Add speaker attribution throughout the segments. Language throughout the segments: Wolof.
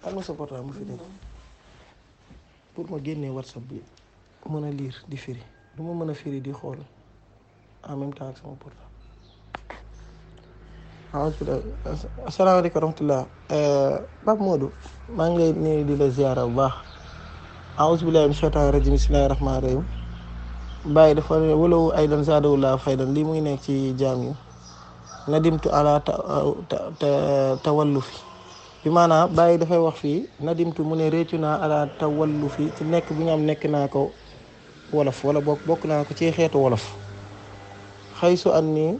Speaker 1: am na sa portable mu fi nekk pour ma génnee WhatsApp bi mën a lire di firi du ma mën a firi di xool en même temps ak sama portable. asalaamaaleykum wa rahmatulah Pape Modou maa ngi lay nuyu di la ziara bu baax. auzu billahi min shaytaani rajim bismillahi rahmaani rahim bàyyi dafa walawu aydan zaadawullah faydan lii muy nekk ci jaam yi nadimtu ala tawallufi bi maanaam bàyyi dafay wax fii nadimtu mu ne réccu naa ala tawallufi ci nekk bi nga am nekk naa ko wolof wala bokk naa ko ci xeetu wolof xaysu an nii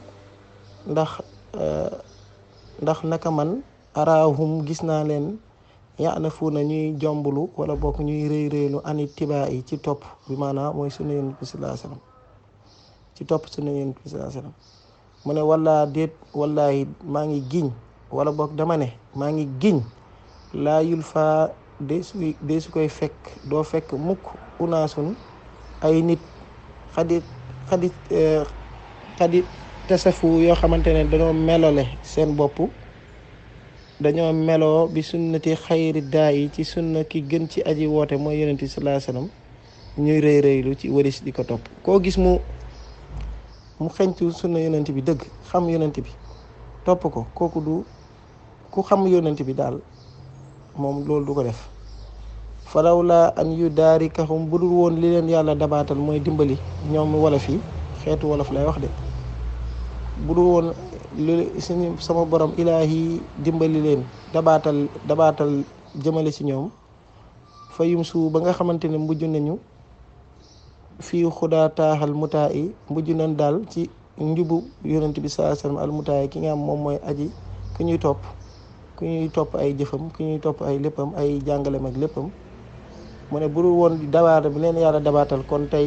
Speaker 1: ndax naka man araahum gis naa leen ya'nafuuna ñuy jombulu wala bokk ñuy rëy rëylu ani tibaa yi ci topp bi maanaam mooy sunna Yonent bi sallallahu alayhi wasallam ci topp sunna Yonent bi sallallahu alayhi wasallam mu ne wala déet wallahi maa ngi giñ wala bokk dama ne maa ngi giñ laa yul faa de su koy fekk doo fekk mukk unaasun ay nit xadi tasafu yoo xamante ne dañoo melole seen bopp dañoo meloo bi sunnati xayri daa yi ci sunna ki gën ci aji woote mooy Yonent bi sallallahu alayhi wasallam ñuy rëy rëylu ci waris di ko topp koo gis mu xeñtu sunna Yonent bi dëgg xam Yonent bi topp ko kooku du ku xam Yonent bi daal moom loolu du ko def falawla an yu daari kaxum bu dul woon li leen yàlla dabaatal mooy dimbali ñoom wolof yi xeetu wolof lay wax de bu dul woon li suñu sama borom ilaahi dimbali leen dabaatal jëmale ci ñoom fa yum su ba nga xamante ne mujj nañu fii xudaa taaxal mutaa yi mujj nañ daal ci njubu Yonent bi sallallahu alayhi wasallam al mutaa yi ki nga am moom mooy aji ku ñuy topp ay jëfam ku ñuy topp ay léppam ay jàngalem ak léppam mu ne bu dul woon dabaata bi leen yàlla dabaatal kon tey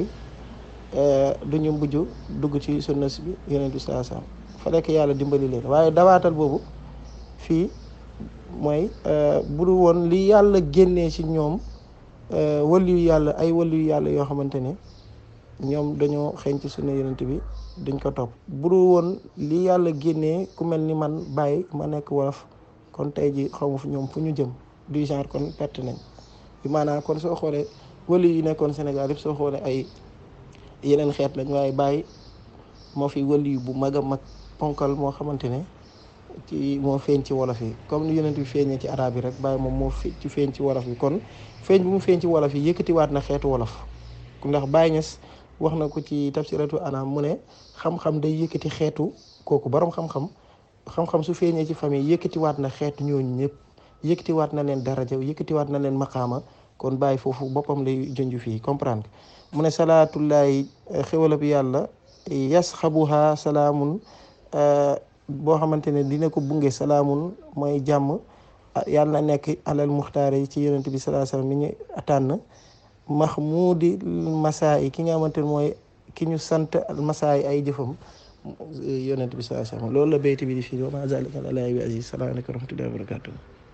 Speaker 1: duñu mujj dugg ci sunna bi Yonent bi sallallahu alayhi wasallam fa nekk yàlla dimbali leen waaye dabaatal boobu fii mooy bu dul woon li yàlla génnee ci ñoom waliyu yàlla ay waliyu yàlla yoo xamante ne ñoom dañoo xeeñ ci sunna Yonent bi duñ ko topp bu dul woon li yàlla génnee ku mel ni man bàyyi ma nekk wolof kon tey ji xamu fu ñoom fu ñu jëm du genre kon perte nañ bi maanaam kon soo xoolee waliyu yi nekkoon Sénégal yëpp soo xoolee ay yeneen xeet lañ waaye bàyyi moo fi waliyu bu mag a mag ponkal moo xamante ne moo feeñ ci wolof yi comme ni Yonent bi feeñee ci arab yi rek bàyyi moom moo ci feeñ ci wolof yi kon feeñ bu mu feeñ ci wolof yi yëkkatiwaat na xeetu wolof ndax Baye Niass wax na ko ci tafsiratu anam mu ne xam-xam day yëkkati xeetu kooku borom xam-xam su feeñee ci famille yëkkatiwaat na xeetu ñooñu ñëpp yëkkatiwaat na leen daraja yëkkatiwaat na leen maqaama kon Baye foofu boppam lay junj fii comprendre mu ne salaatullahi xéwalab yàlla yasxabuha salaamun boo xamante ne dina ko bunge salaamun mooy jàmm yàlla na nekk alal muxtaar yi ci Yonent bi sallallahu alayhi wasallam ni ñu tànn mahmudi masaay ki nga xamante ne mooy ki ñu sant masaay ay jëfam Yonent bi sallallahu alayhi wasallam loolu la bayti bi di fii wa ma zalika ala bi aziz salaamaaleykum wa rahmatullahi wa barakatuh